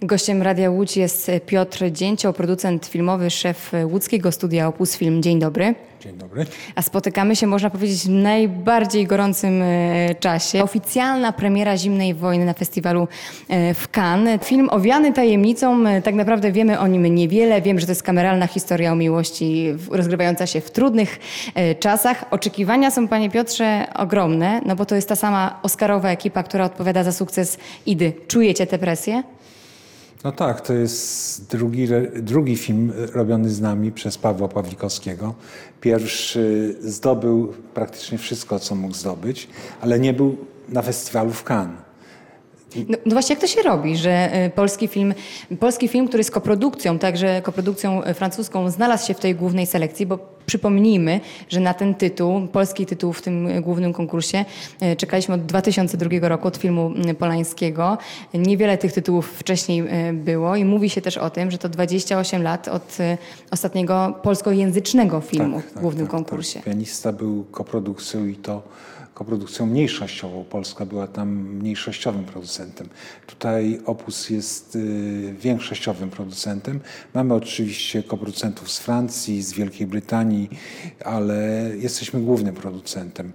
Gościem Radia Łódź jest Piotr Dzięcioł, producent filmowy, szef łódzkiego studia Opus Film. Dzień dobry. Dzień dobry. A spotykamy się, można powiedzieć, w najbardziej gorącym czasie. Oficjalna premiera Zimnej Wojny na festiwalu w Cannes. Film owiany tajemnicą, tak naprawdę wiemy o nim niewiele. Wiem, że to jest kameralna historia o miłości rozgrywająca się w trudnych czasach. Oczekiwania są, panie Piotrze, ogromne, no bo to jest ta sama oscarowa ekipa, która odpowiada za sukces Idy. Czujecie tę presję? No tak, to jest drugi film robiony z nami przez Pawła Pawlikowskiego. Pierwszy zdobył praktycznie wszystko, co mógł zdobyć, ale nie był na festiwalu w Cannes. No właśnie, jak to się robi, że polski film, który jest koprodukcją, także koprodukcją francuską, znalazł się w tej głównej selekcji, bo przypomnijmy, że na ten tytuł, polski tytuł w tym głównym konkursie czekaliśmy od 2002 roku, od filmu Polańskiego. Niewiele tych tytułów wcześniej było i mówi się też o tym, że to 28 lat od ostatniego polskojęzycznego filmu w głównym konkursie. Tak. Pianista był koprodukcją i to koprodukcją mniejszościową. Polska była tam mniejszościowym producentem. Tutaj Opus jest większościowym producentem. Mamy oczywiście koproducentów z Francji, z Wielkiej Brytanii, ale jesteśmy głównym producentem.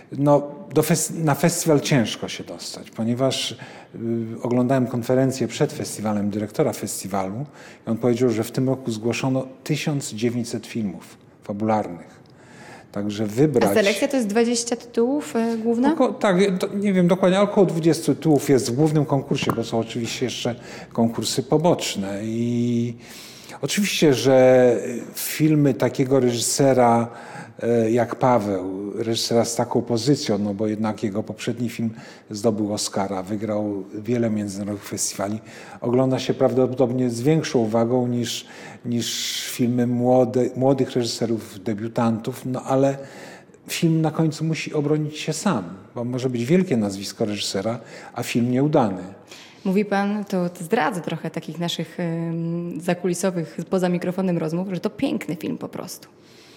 Na festiwal ciężko się dostać, ponieważ oglądałem konferencję przed festiwalem dyrektora festiwalu i on powiedział, że w tym roku zgłoszono 1900 filmów fabularnych. Także wybrać... A selekcja to jest 20 tytułów główna? Nie wiem dokładnie, ale około 20 tytułów jest w głównym konkursie, bo są oczywiście jeszcze konkursy poboczne. I oczywiście, że filmy takiego reżysera jak Paweł, reżysera z taką pozycją, no bo jednak jego poprzedni film zdobył Oscara, wygrał wiele międzynarodowych festiwali, ogląda się prawdopodobnie z większą uwagą niż filmy młodych reżyserów, debiutantów, no ale film na końcu musi obronić się sam, bo może być wielkie nazwisko reżysera, a film nieudany. Mówi pan, to zdradzę trochę takich naszych zakulisowych, poza mikrofonem rozmów, że to piękny film po prostu.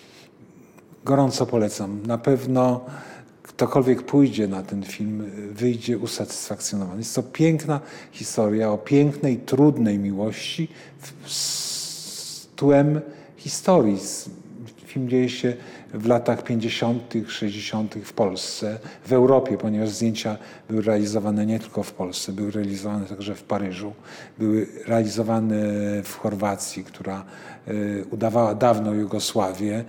Gorąco polecam. Na pewno ktokolwiek pójdzie na ten film, wyjdzie usatysfakcjonowany. Jest to piękna historia o pięknej, trudnej miłości z tłem historii. Film dzieje się w latach 50., 60. w Polsce, w Europie, ponieważ zdjęcia były realizowane nie tylko w Polsce, były realizowane także w Paryżu, były realizowane w Chorwacji, która udawała dawną Jugosławię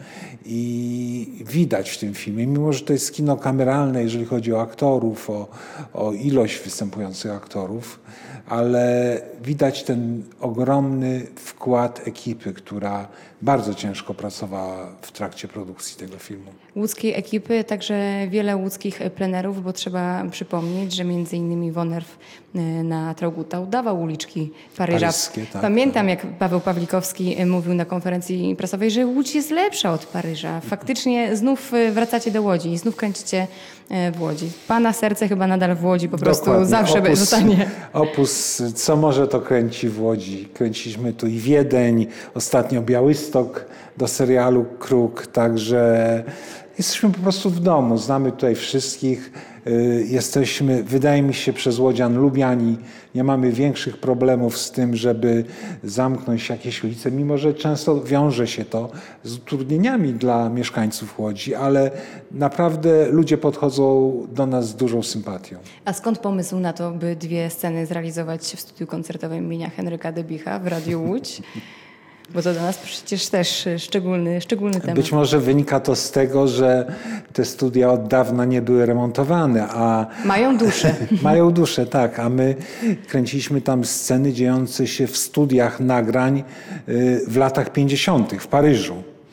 i widać w tym filmie, mimo że to jest kino kameralne, jeżeli chodzi o aktorów, o ilość występujących aktorów, ale widać ten ogromny wkład ekipy, która bardzo ciężko pracowała w trakcie produkcji tego filmu. Łódzkiej ekipy, także wiele łódzkich plenerów, bo trzeba przypomnieć, że między innymi Wonerw na Traugutta udawał uliczki Paryża. Paryskie, tak. Pamiętam, jak Paweł Pawlikowski mówił na konferencji prasowej, że Łódź jest lepsza od Paryża. Faktycznie znów wracacie do Łodzi i znów kręcicie w Łodzi. Pana serce chyba nadal w Łodzi po prostu Dokładnie. zawsze zostanie. Opus, co może to kręci w Łodzi. Kręciliśmy tu i Wiedeń, ostatnio Białystok do serialu Kruk, także jesteśmy po prostu w domu, znamy tutaj wszystkich, jesteśmy, wydaje mi się, przez Łodzian lubiani, nie mamy większych problemów z tym, żeby zamknąć jakieś ulice, mimo że często wiąże się to z utrudnieniami dla mieszkańców Łodzi, ale naprawdę ludzie podchodzą do nas z dużą sympatią. A skąd pomysł na to, by 2 sceny zrealizować w studiu koncertowym imienia Henryka Debicha w Radiu Łódź? Bo to dla nas przecież też szczególny temat. Być może wynika to z tego, że te studia od dawna nie były remontowane, a... Mają duszę. Mają duszę, tak. A my kręciliśmy tam sceny dziejące się w studiach nagrań w latach 50. w Paryżu.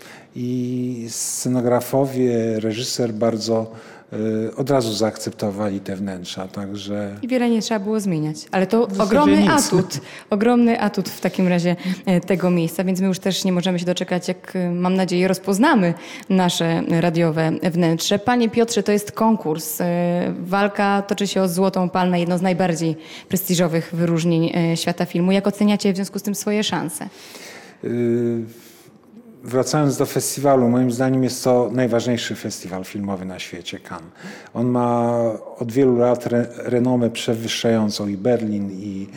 I scenografowie, reżyser bardzo od razu zaakceptowali te wnętrza, także... I wiele nie trzeba było zmieniać, ale to ogromny atut w takim razie tego miejsca, więc my już też nie możemy się doczekać, jak mam nadzieję rozpoznamy nasze radiowe wnętrze. Panie Piotrze, to jest konkurs. Walka toczy się o Złotą Palmę, jedno z najbardziej prestiżowych wyróżnień świata filmu. Jak oceniacie w związku z tym swoje szanse? wracając do festiwalu, moim zdaniem jest to najważniejszy festiwal filmowy na świecie, Cannes. On ma od wielu lat renomę przewyższającą i Berlin,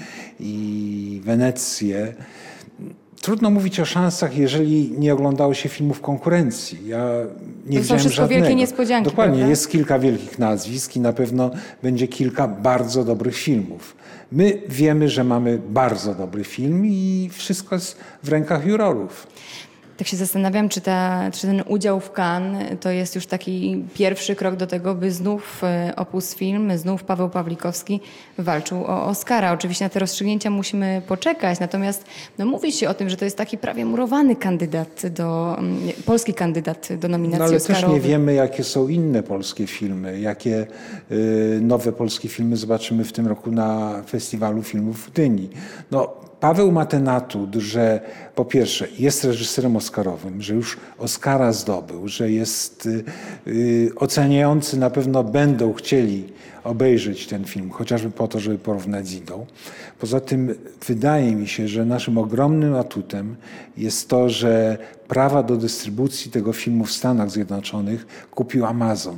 i Wenecję. Trudno mówić o szansach, jeżeli nie oglądało się filmów konkurencji. Ja nie widziałem wszystko żadnego. wielkie niespodzianki, Dokładnie, prawda? jest kilka wielkich nazwisk i na pewno będzie kilka bardzo dobrych filmów. My wiemy, że mamy bardzo dobry film i wszystko jest w rękach jurorów. Tak się zastanawiam, czy ten udział w Cannes to jest już taki pierwszy krok do tego, by znów Opus Film, znów Paweł Pawlikowski walczył o Oscara. Oczywiście na te rozstrzygnięcia musimy poczekać, natomiast mówi się o tym, że to jest taki prawie murowany kandydat polski kandydat do nominacji ale Oscarowych. też nie wiemy, jakie są inne polskie filmy, jakie nowe polskie filmy zobaczymy w tym roku na Festiwalu Filmów w Gdyni. Paweł ma ten atut, że po pierwsze jest reżyserem oscarowym, że już Oscara zdobył, że jest oceniający na pewno będą chcieli obejrzeć ten film, chociażby po to, żeby porównać z Idą. Poza tym wydaje mi się, że naszym ogromnym atutem jest to, że prawa do dystrybucji tego filmu w Stanach Zjednoczonych kupił Amazon.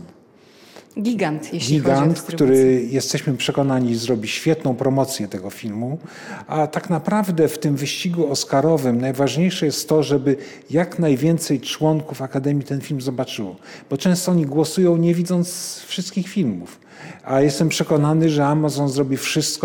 Gigant, jeśli chodzi o Gigant, dystrybucję. który jesteśmy przekonani zrobi świetną promocję tego filmu, a tak naprawdę w tym wyścigu oscarowym najważniejsze jest to, żeby jak najwięcej członków Akademii ten film zobaczyło, bo często oni głosują nie widząc wszystkich filmów. A jestem przekonany, że Amazon zrobi wszystko,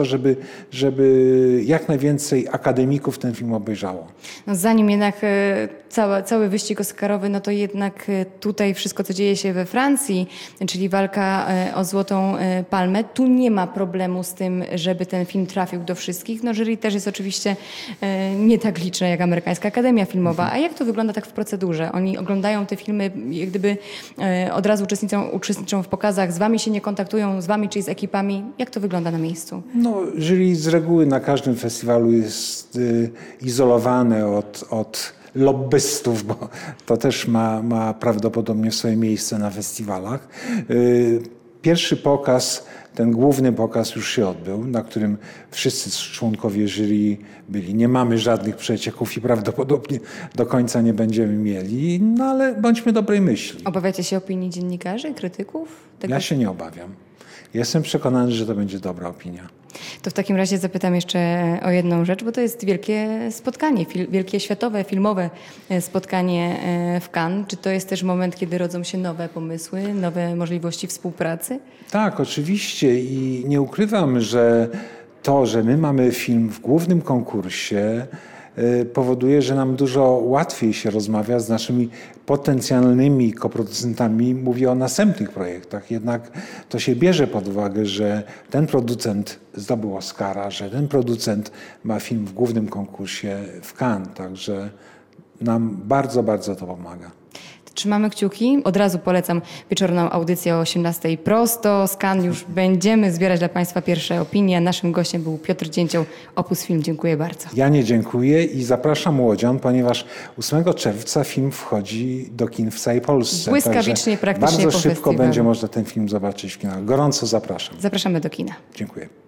żeby jak najwięcej akademików ten film obejrzało. Zanim jednak cały wyścig oscarowy, to jednak tutaj wszystko, co dzieje się we Francji, czyli walka o Złotą Palmę, tu nie ma problemu z tym, żeby ten film trafił do wszystkich. Jury też jest oczywiście nie tak liczne jak Amerykańska Akademia Filmowa. A jak to wygląda tak w procedurze? Oni oglądają te filmy, jak gdyby od razu uczestniczą w pokazach, z wami się nie kontaktują, z wami, czyli z ekipami. Jak to wygląda na miejscu? Jury z reguły na każdym festiwalu jest izolowane od lobbystów, bo to też ma prawdopodobnie swoje miejsce na festiwalach. Pierwszy pokaz, ten główny pokaz już się odbył, na którym wszyscy członkowie jury byli. Nie mamy żadnych przecieków i prawdopodobnie do końca nie będziemy mieli, ale bądźmy dobrej myśli. Obawiacie się opinii dziennikarzy, krytyków? Ja się nie obawiam. Jestem przekonany, że to będzie dobra opinia. To w takim razie zapytam jeszcze o jedną rzecz, bo to jest wielkie spotkanie, wielkie światowe, filmowe spotkanie w Cannes. Czy to jest też moment, kiedy rodzą się nowe pomysły, nowe możliwości współpracy? Tak, oczywiście i nie ukrywam, że to, że my mamy film w głównym konkursie, powoduje, że nam dużo łatwiej się rozmawia z naszymi potencjalnymi koproducentami. Mówię o następnych projektach. Jednak to się bierze pod uwagę, że ten producent zdobył Oscara, że ten producent ma film w głównym konkursie w Cannes. Także nam bardzo, bardzo to pomaga. Trzymamy kciuki. Od razu polecam wieczorną audycję o 18:00 prosto. Z Cannes już będziemy zbierać dla Państwa pierwsze opinie. Naszym gościem był Piotr Dzięcioł, Opus Film. Dziękuję bardzo. Ja nie dziękuję i zapraszam łodzian, ponieważ 8 czerwca film wchodzi do kin w całej Polsce. Błyskawicznie, praktycznie bardzo po szybko festiwalu. będzie można ten film zobaczyć w kinach. Gorąco zapraszam. Zapraszamy do kina. Dziękuję.